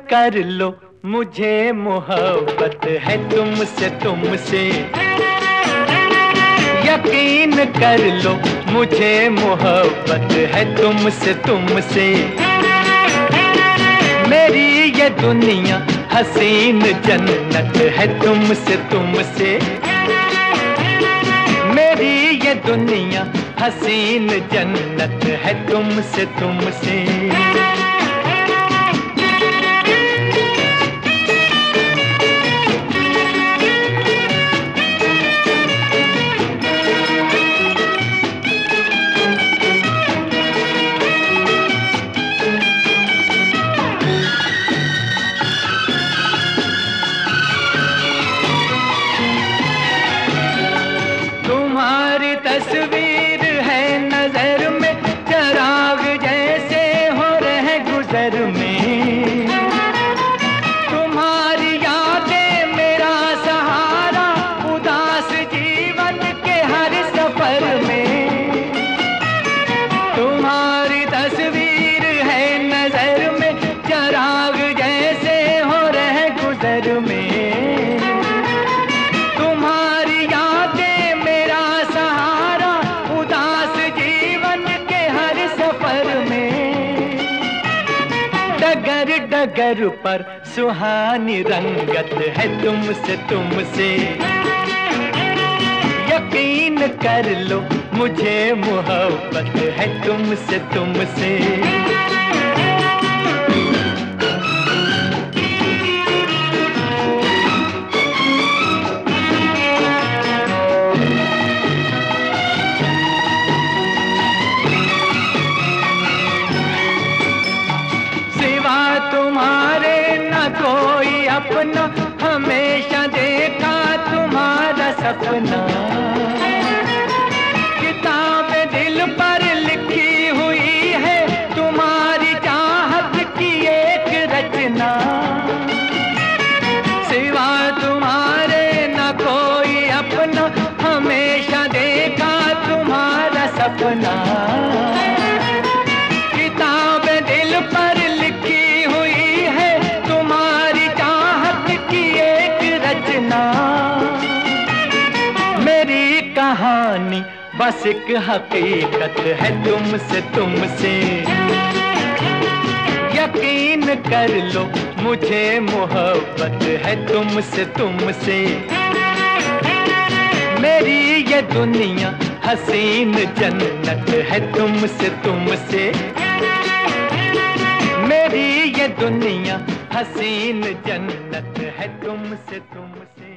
कर लो, मुझे मोहब्बत है तुमसे तुमसे। यकीन कर लो, मुझे मोहब्बत है तुमसे तुमसे। मेरी ये दुनिया हसीन जन्नत है तुमसे तुमसे। मेरी ये दुनिया हसीन जन्नत है तुमसे तुमसे। तुम्हारी तस्वीर है नजर में, चराग जैसे हो रहे गुजर में। तुम्हारी यादें मेरा सहारा, उदास जीवन के हर सफर में। तुम्हारी तस्वीर है नजर में, चराग जैसे हो रहे गुजर में। डगर डगर पर सुहानी रंगत है तुमसे तुमसे। यकीन कर लो, मुझे मोहब्बत है तुमसे तुमसे। तुम्हारे न कोई अपना, हमेशा देखा तुम्हारा सपना। किताब दिल पर लिखी हुई है, तुम्हारी चाहत की एक रचना। सिवा तुम्हारे न कोई अपना, हमेशा देखा तुम्हारा सपना। किताब दिल पर लिखी हुई है, तुम्हारी चाहत की एक रचना। मेरी कहानी बस एक हकीकत है तुमसे तुमसे। यकीन कर लो, मुझे मोहब्बत है तुमसे तुमसे। मेरी ये दुनिया हसीन जन्नत है तुमसे तुमसे। मेरी ये दुनिया हसीन जन्नत है तुमसे तुमसे।